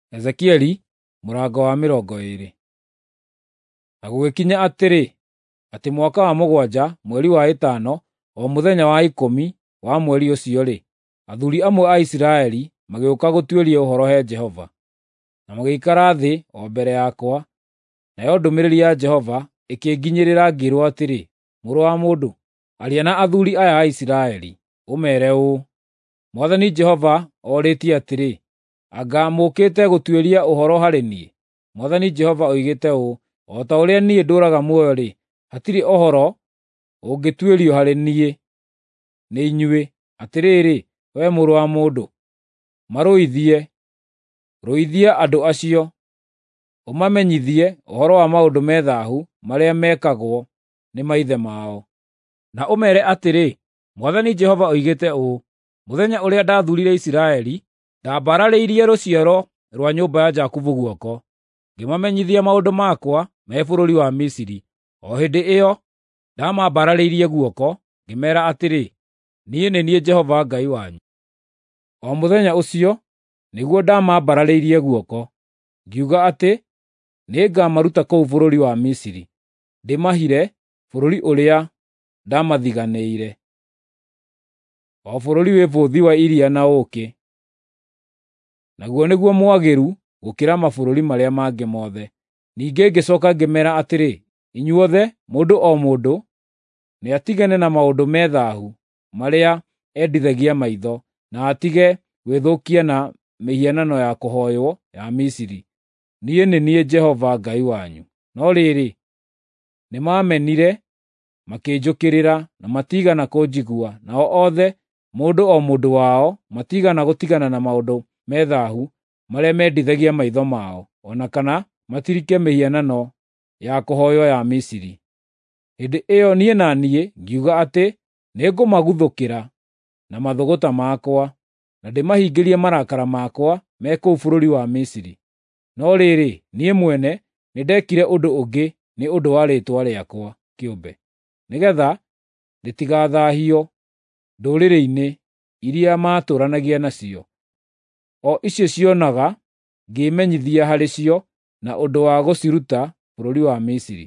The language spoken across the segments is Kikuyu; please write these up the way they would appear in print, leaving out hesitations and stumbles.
Ezekieli mũrango wa 20. Na gũgĩkinya atĩ mwaka wa 7 mweri wa 5 o mũthenya wa 10 wa mweri ũcio-rĩ, athuuri amwe a Isiraeli magĩũka gũtuĩria ũhoro he Jehova, na magĩikara thĩ o mbere yakwa. Nayo ndũmĩrĩri ya Jehova ĩkĩnginyĩrĩra, ngĩĩrwo atĩrĩ: mũrũ wa mũndũ, aria na athuuri aya a Isiraeli, ũmeere ũũ: Mwathani Jehova orĩtie atĩrĩ, anga mũũkĩte gũtuĩria ũhoro harĩ niĩ? Mwathani Jehova oigĩte ũũ: o ta ũrĩa niĩ ndũũraga muoyo-rĩ, hatirĩ ũhoro ũngĩtuĩrio harĩ niĩ nĩ inyuĩ. Atĩrĩrĩ, wee mũrũ wa mũndũ, rũithia andũ acio, ũmamenyithie ũhoro wa maũndũ me thaahu marĩa mekagwo nĩ maithe mao. Na ũmeere atĩrĩ, Mwathani Jehova oigĩte ũũ: mũthenya ũrĩa ndathuurire Isiraeli, ndambararĩirie rũciaro rwa nyũmba ya Jakubu guoko, ngĩmamenyithia maũndũ makwa me bũrũri wa Misiri. O hĩndĩ ĩyo ndamambararĩirie guoko, ngĩmeera atĩrĩ, niĩ nĩ niĩ Jehova Ngai wanyu. O mũthenya ũcio nĩguo ndamambararĩirie guoko, ngiuga atĩ nĩngamaruta kũu bũrũri wa Misiri, ndĩmahire bũrũri ũrĩa ndamathiganĩire, o bũrũri wĩ bũthi wa iria na ũũkĩ. Naguo nĩguo mwagĩrĩru gũkĩra mabũrũri marĩa mangĩ mothe. Ningĩ ngĩcooka ngĩmeera atĩrĩ, inyuothe, mũndũ o mũndũ nĩatigane na maũndũ me thaahu marĩa endithagia maitho, na atige gwĩthũkia na mĩhianano ya kũhooywo ya Misiri. Niĩ nĩ niĩ Jehova Ngai wanyu. No rĩrĩ, nĩmamenire, makĩnjũkĩrĩra, na matiigana kũnjigua. Nao othe, mũndũ o mũndũ wao, matiigana gũtigana na maũndũ me thaahu marĩa mendithagia maitho mao, o na kana matirike mĩhianano ya kũhooywo ya Misiri. Hĩndĩ ĩyo niĩ na niĩ ngiuga atĩ nĩngũmaguthũkĩra na mathũgũta makwa, na ndĩmahingĩrie marakara makwa me kũu bũrũri wa Misiri. No rĩrĩ, niĩ mwene nĩndekire ũndũ ũngĩ nĩ ũndũ wa rĩĩtwa rĩakwa kĩũmbe, nĩgeetha rĩtigathaahio ndũrĩrĩ-inĩ iria maatũũranagia nacio, o icio cionaga ngĩĩmenyithia harĩ cio na ũndũ wa gũciruta bũrũri wa Misiri.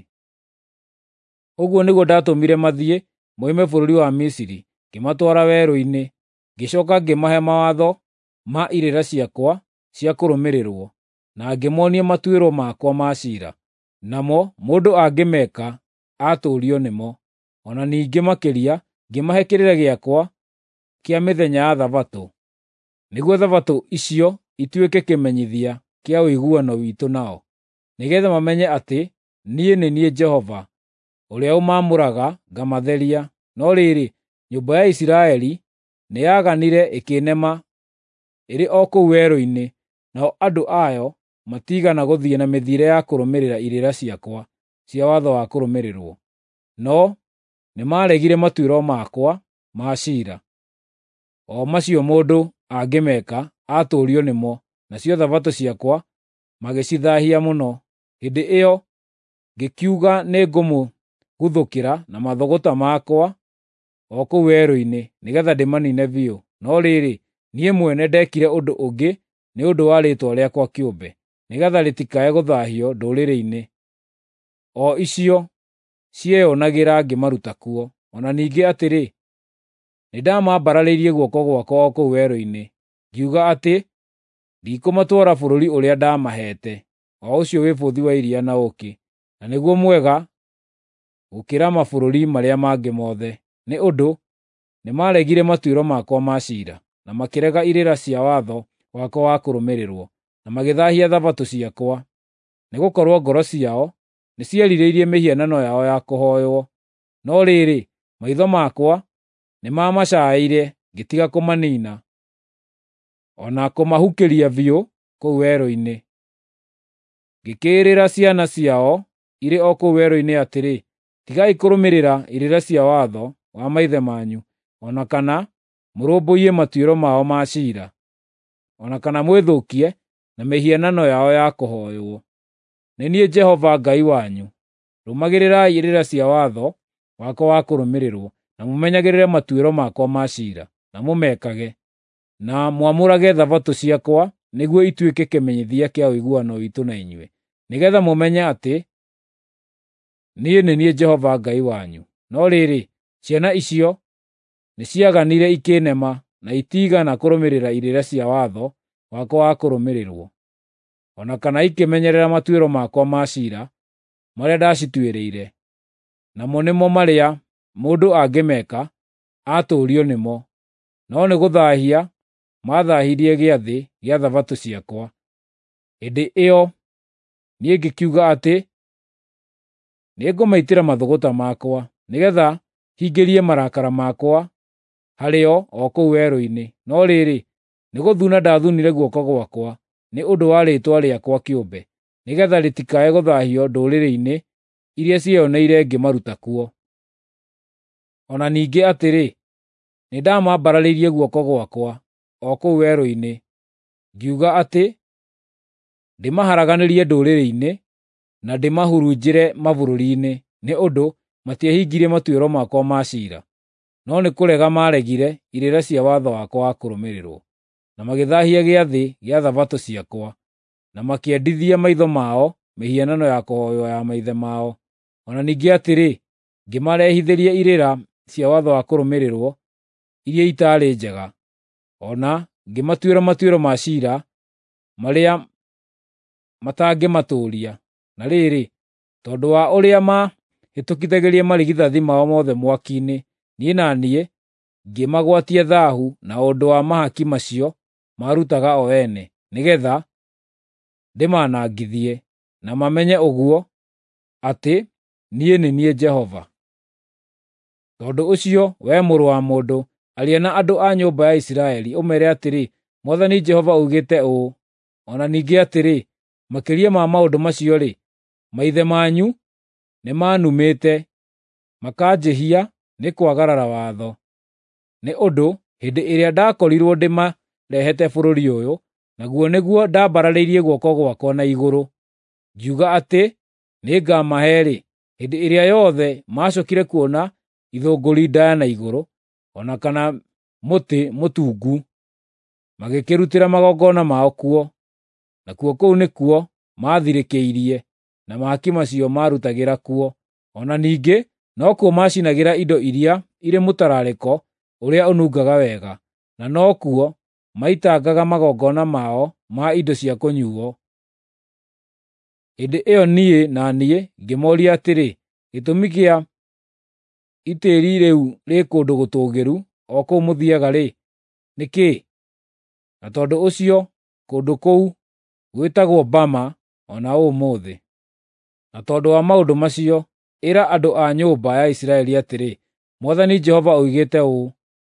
Ũguo nĩguo ndatũmire mathiĩ moime bũrũri wa Misiri, ngĩmatwara werũ-inĩ, ngĩcooka ngĩmahe mawatho ma irĩra ciakwa cia kũrũmĩrĩrwo, na ngĩmoonia matuĩro makwa ma ciira. Namo mũndũ angĩmeka aatũũrio nĩmo. O na ningĩ makĩria, ngĩmahe kĩrĩra gĩakwa kĩa mĩthenya ya Thabatũ, nĩguo Thabatũ icio ituĩke kĩmenyithia kĩa ũiguano witũ nao, nĩgeetha mamenye atĩ niĩ nĩ niĩ Jehova, ũrĩa ũmaamũraga ngamatheria. No rĩrĩ, nyũmba ya Isiraeli nĩyaganire ĩkĩĩnema ĩrĩ o kũu werũ-inĩ, nao andũ ayo matiigana gũthiĩ na mĩthiĩre ya kũrũmĩrĩra irĩra ciakwa cia watho wa kũrũmĩrĩrwo, no nĩmaregire matuĩro makwa ma ciira, o macio mũndũ angĩmeka aatũũrio nĩmo, nacio Thabatũ ciakwa magĩcithaahia mũno. Hĩndĩ ĩyo ngĩkiuga nĩngũmũguthũkĩra na mathũgũta makwa o kũu werũ-inĩ, nĩgeetha ndĩmaniine biũ. No rĩrĩ, niĩ mwene ndekire ũndũ ũngĩ nĩ ũndũ wa rĩĩtwa rĩakwa kĩũmbe, nĩgeetha rĩtikae gũthaahio ndũrĩrĩ-inĩ o icio cieyonagĩra ngĩmaruta kuo. O na ningĩ atĩrĩ, nĩndamambararĩirie guoko gwakwa o kũu werũ-inĩ, ngiuga atĩ ndikũmatwara bũrũri ũrĩa ndaamaheete, o ũcio wĩ bũthi wa iria na ũũkĩ, na nĩguo mwega gũkĩra mabũrũri marĩa mangĩ mothe, nĩ ũndũ nĩmaregire matuĩro makwa ma ciira, na makĩrega irĩra cia watho wakwa wa kũrũmĩrĩrwo, na magĩthaahia Thabatũ ciakwa, nĩgũkorwo ngoro ciao nĩcierirĩirie mĩhianano yao ya kũhooywo. No rĩrĩ, maitho makwa nĩmamacaaĩire, ngĩtiga kũmaniina, o na kũmahukĩria biũ kũu werũ-inĩ. Ngĩkĩĩrĩra ciana ciao irĩ o kũu werũ-inĩ atĩrĩ, tigai kũrũmĩrĩra irĩra cia watho wa maithe manyu, o na kana mũrũmbũiye matuĩro mao ma ciira, o na kana mwĩthũkie na mĩhianano yao ya kũhooywo. Nĩ niĩ Jehova Ngai wanyu. Rũmagĩrĩrai irĩra cia watho wakwa wa kũrũmĩrĩrwo, na mũmenyagĩrĩre matuĩro makwa ma ciira, na mũmekage, na mwamũrage Thabatũ ciakwa nĩguo ituĩke kĩmenyithia kĩa ũiguano witũ na inyuĩ, nĩgeetha mũmenye atĩ niĩ nĩ niĩ Jehova Ngai wanyu. No rĩrĩ, ciana icio nĩciaganire ikĩnema na itiigana kũrũmĩrĩra irĩra cia watho wakwa wa kũrũmĩrĩrwo, o na kana ikĩmenyerera matuĩro makwa ma ciira marĩa ndacituĩrĩire. Namo nĩmo marĩa mũndũ angĩmeka atũũrio nĩmo, no nĩ gũthaahia maathaahirie gĩathĩ gĩa Thabatũ ciakwa. Hĩndĩ ĩyo niĩ ngĩkiuga atĩ nĩngũmaitĩra mathũgũta makwa, nĩgeetha hingĩrie marakara makwa harĩo o kũu werũ-inĩ. No rĩrĩ, nĩgũthuna ndaathunire guoko gwakwa nĩ ũndũ wa rĩĩtwa rĩakwa kĩũmbe, nĩgeetha rĩtikae gũthaahio ndũrĩrĩ-inĩ iria ciĩyoneire ngĩmaruta kuo. O na ningĩ atĩrĩ, nĩndamambararĩirie guoko gwakwa o kũu werũ-inĩ, ngiuga atĩ ndĩmaharaganĩrie ndũrĩrĩ-inĩ na ndĩmahurunjĩre mabũrũri-inĩ, nĩ ũndũ matiehingirie matuĩro makwa ma ciira, no nĩ kũrega maaregire irĩra cia watho wakwa wa kũrũmĩrĩrwo, na magĩthaahia gĩathĩ gĩa Thabatũ ciakwa, na makĩendithia maitho mao mĩhianano ya kũhooywo ya maithe mao. O na ningĩ atĩrĩ, ngĩmarehithĩria irĩra cia watho wa kũrũmĩrĩrwo iria itaarĩ njega, o na ngĩmatuĩra matuĩro ma ciira marĩa matangĩmatũũria. Na rĩrĩ, tondũ wa ũrĩa mahĩtũkithagĩria marigithathi mao mothe mwaki-inĩ, niĩ na niĩ ngĩmagwatia thaahu na ũndũ wa mahaki macio marutaga o ene, nĩgeetha ndĩmanangithie, na mamenye ũguo atĩ niĩ nĩ niĩ Jehova. Tondũ ũcio, wee mũrũ wa mũndũ, aria na andũ a nyũmba ya Isiraeli, ũmeere atĩrĩ, Mwathani Jehova oigĩte ũũ: o na ningĩ atĩrĩ, makĩria ma maũndũ macio-rĩ, maithe manyu nĩmanumĩte, makanjĩhia nĩ kwagarara watho. Nĩ ũndũ hĩndĩ ĩrĩa ndakorirwo ndĩmarehete bũrũri ũyũ, naguo nĩguo ndambararĩirie guoko gwakwa na igũrũ, ngiuga atĩ nĩngamahe-rĩ, hĩndĩ ĩrĩa yothe maacokire kuona ithũngũri ndaaya na igũrũ, o na kana mũtĩ mũtungu, magĩkĩrutĩra magongona mao kuo, nakuo kũu nĩkuo maathirĩkĩirie, na mahaki macio maarutagĩra kuo. O na ningĩ no kuo maacinagĩra indo iria irĩ mũtararĩko ũrĩa ũnungaga wega, na no kuo maitangaga magongona mao ma indo cia kũnyuuo. Hĩndĩ ĩyo niĩ ngĩmooria atĩrĩ, gĩtũmi kĩa itĩĩri rĩu rĩ kũndũ gũtũũgĩru o kũu mũthiiaga-rĩ, nĩ kĩĩ? Na tondũ ũcio kũndũ kũu gwĩtagwo Bama o na ũmũthĩ. Na tondũ wa maũndũ macio, ĩra andũ a nyũmba ya Isiraeli atĩrĩ, Mwathani Jehova oigĩte ũũ: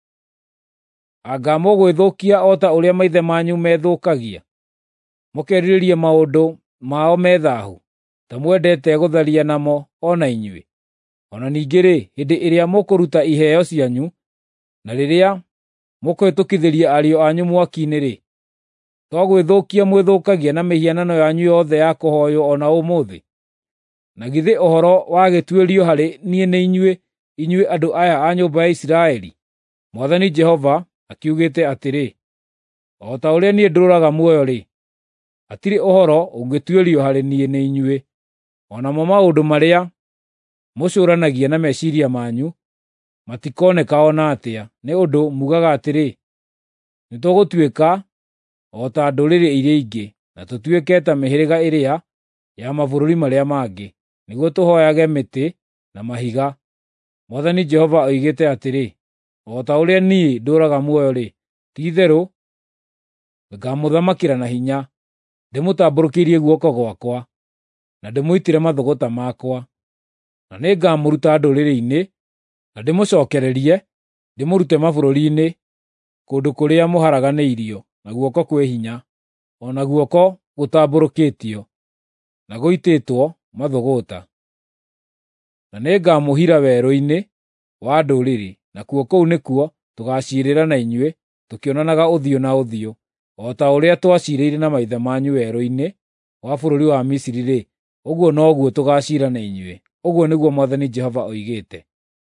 anga mũgwĩthũkia o ta ũrĩa maithe manyu methũkagia, mũkerirĩria maũndũ mao me thaahu, ta mwendete gũtharia namo o na inyuĩ? O na ningĩ-rĩ, hĩndĩ ĩrĩa mũkũruta iheo cianyu, na rĩrĩa mũkũhĩtũkithĩria ariũ anyu mwaki-inĩ-rĩ, to gwĩthũkia mwĩthũkagia na mĩhianano yanyu yothe ya kũhooywo o na ũmũthĩ? Na githĩ ũhoro wa gĩtuĩrio harĩ niĩ nĩ inyuĩ andũ aya a nyũmba ya Isiraeli? Mwathani Jehova akiugĩte atĩrĩ, o ta ũrĩa niĩ ndũũraga muoyo-rĩ, hatirĩ ũhoro ũngĩtuĩrio harĩ niĩ nĩ inyuĩ, o namo maũndũ marĩa mũcũũranagia na meciiria manyu matikoneka o na atĩa, nĩ ũndũ mugaga atĩrĩ, nĩtũgũtuĩka o ta ndũrĩrĩ iria ingĩ, na tũtuĩke ta mĩhĩrĩga ĩrĩa ya mabũrũri marĩa mangĩ, nĩguo tũhooyage mĩtĩ na mahiga. Mwathani Jehova oigĩte atĩrĩ, o ta ũrĩa niĩ ndũũraga muoyo-rĩ, ti-itherũ ngaamũthamakĩra na hinya, ndĩmũtambũrũkĩirie guoko gwakwa, na ndĩmũitĩre mathũgũta makwa, na nĩngamũruta ndũrĩrĩ-inĩ, na ndĩmũcookererie, ndĩmũrute mabũrũri-inĩ, kũndũ kũrĩa mũharaganĩirio na guoko kwĩ hinya, o na guoko gũtambũrũkĩtio na gũitĩtwo mathũgũta. Na nĩngamũhira werũ-inĩ wa ndũrĩrĩ, nakuo kũu nĩkuo tũgaaciirĩra na inyuĩ, tũkĩonanaga ũthiũ na ũthiũ, o ta ũrĩa twaciirĩire na maithe manyu werũ-inĩ wa bũrũri wa Misiri-rĩ, ũguo noguo tũgaaciira na inyuĩ, ũguo nĩguo Mwathani Jehova oigĩte.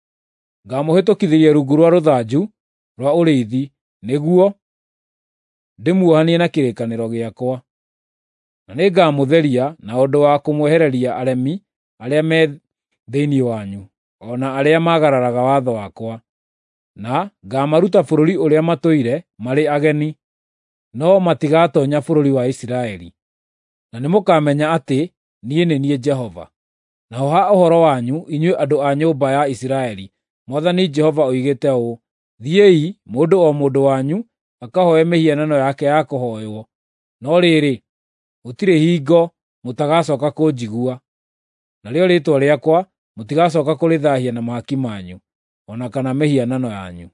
Ngaamũhĩtũkithĩria rungu rwa rũthanju rwa ũrĩithi, nĩguo ndĩmuohanie na kĩrĩkanĩro gĩakwa. Na nĩngamũtheria na ũndũ wa kũmwehereria aremi arĩa me thĩinĩ wanyu, o na arĩa maagararaga watho wakwa. Na ngaamaruta bũrũri ũrĩa matũire marĩ ageni, no matigatonya bũrũri wa Isiraeli. Na nĩmũkamenya atĩ niĩ nĩ niĩ Jehova. Naho ha ũhoro wanyu, inyuĩ andũ a nyũmba ya Isiraeli, Mwathani Jehova oigĩte ũũ: Thiĩi, mũndũ o mũndũ wanyu, akahooe mĩhianano yake ya kũhooywo. No rĩrĩ, gũtirĩ hingo mũtagacooka kũnjigua. Narĩo rĩĩtwa rĩakwa mũtigacooka kũrĩthaahia na mahaki manyu, o na kana mĩhianano yanyu.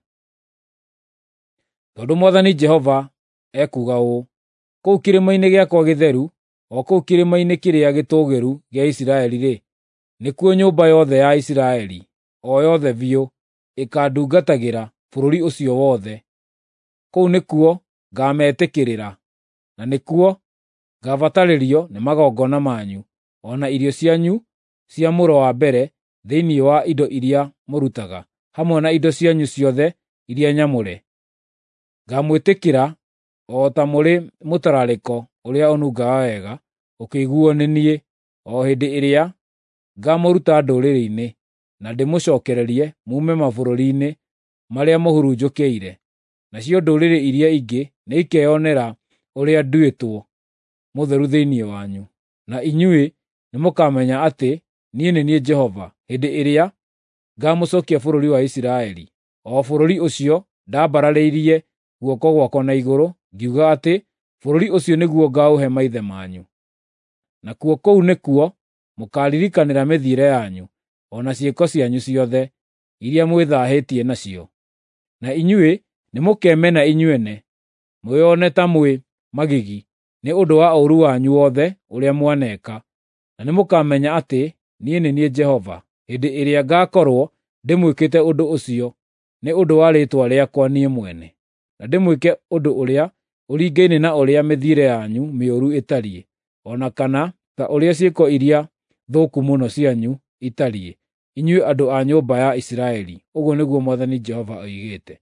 Tondũ Mwathani Jehova ekuuga ũũ: Kũu kĩrĩma-inĩ gĩakwa gĩtheru, o kũu kĩrĩma-inĩ kĩrĩa gĩtũũgĩru gĩa Isiraeli-rĩ, nĩkuo nyũmba yothe ya Isiraeli, o yothe biũ, ĩkandungatagĩra bũrũri ũcio wothe. Kũu nĩkuo ngaametĩkĩrĩra, na nĩkuo ngaabatarĩrio nĩ magongona manyu, o na irio cianyu cia mũro wa mbere thĩinĩ wa indo iria mũrutaga, hamwe na indo cianyu ciothe iria nyamũre. Ngaamwĩtĩkĩra o ta mũrĩ mũtararĩko ũrĩa ũnungaga wega, ũkĩiguuo nĩ niĩ, o hĩndĩ ĩrĩa ngaamũruta ndũrĩrĩ-inĩ, na ndĩmũcookererie muume mabũrũri-inĩ marĩa mũhurunjũkĩire. Nacio ndũrĩrĩ iria ingĩ nĩikeyonera ũrĩa nduĩtwo mũtheru thĩinĩ wanyu. Na inyuĩ nĩmũkamenya atĩ niĩ nĩ niĩ Jehova, hĩndĩ ĩrĩa ngaamũcookia bũrũri wa Isiraeli, o bũrũri ũcio ndambararĩirie guoko gwakwa na igũrũ, ngiuga atĩ bũrũri ũcio nĩguo ngaũhe maithe manyu. Nakuo kũu nĩkuo mũkaaririkanĩra mĩthiĩre yanyu, o na ciĩko cianyu ciothe iria mwĩthaahĩtie nacio. Na inyuĩ nĩmũkemena inyuene, mwĩone ta mwĩ magigi nĩ ũndũ wa ũũru wanyu wothe ũrĩa mwaneka, na nĩmũkamenya atĩ niĩ nĩ niĩ Jehova, hĩndĩ ĩrĩa ngaakorwo ndĩmwĩkĩte ũndũ ũcio nĩ ũndũ wa rĩĩtwa rĩakwa niĩ mwene, na ndĩmwĩke ũndũ ũrĩa ũringaine na ũrĩa mĩthiĩre yanyu mĩũru ĩtariĩ, o na kana ta ũrĩa ciĩko iria thũku mũno cianyu itariĩ, inyuĩ andũ a nyũmba ya Isiraeli, ũguo nĩguo Mwathani Jehova oigĩte.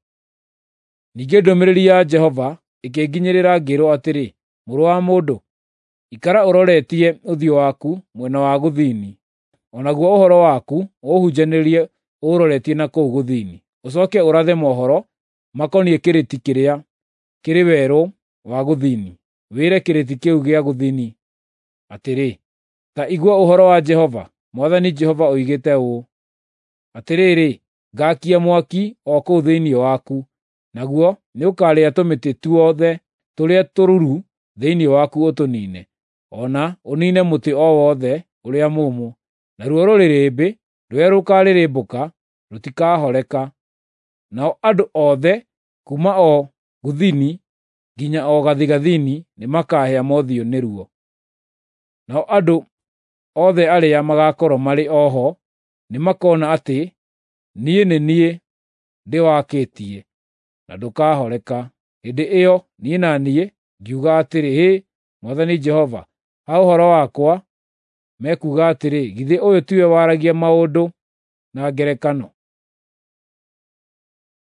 Ningĩ ndũmĩrĩri ya Jehova ĩkĩnginyĩrĩra, ngĩĩrwo atĩrĩ: Mũrũ wa mũndũ, ikara ũroretie ũthiũ waku mwena wa gũthini, o naguo ũhoro waku ũhunjanĩrie ũũroretie na kũu gũthini. Ũcooke ũrathe mohoro makoniĩ kĩrĩti kĩrĩa kĩrĩ werũ wa gũthini, wĩre kĩrĩti kĩu gĩa gũthini atĩrĩ: Ta igua ũhoro wa Jehova, Mwathani Jehova oigĩte ũũ: Atĩrĩrĩ, ngaakia mwaki o kũu thĩinĩ waku, naguo nĩũkarĩa tũmĩtĩ tuothe tũrĩa tũruru thĩinĩ waku ũtũniine, o na ũniine mũtĩ o wothe ũrĩa mũũmũ. Naruo rũrĩrĩmbĩ rũrĩa rũkaarĩrĩmbũka rũtikahoreka. Nao andũ othe kuuma o gũthini nginya o gathigathini nĩmakahĩa mothiũ nĩruo. Nao andũ othe arĩa magaakorwo marĩ oho nĩmakona atĩ niĩ nĩ niĩ ndĩwakĩtie, na ndũkahoreka. Hĩndĩ ĩyo niĩ na niĩ ngiuga atĩrĩ: Hĩ, Mwathani Jehova, ha ũhoro wakwa, mekuuga atĩrĩ: Githĩ ũyũ tiwe waragia maũndũ na ngerekano?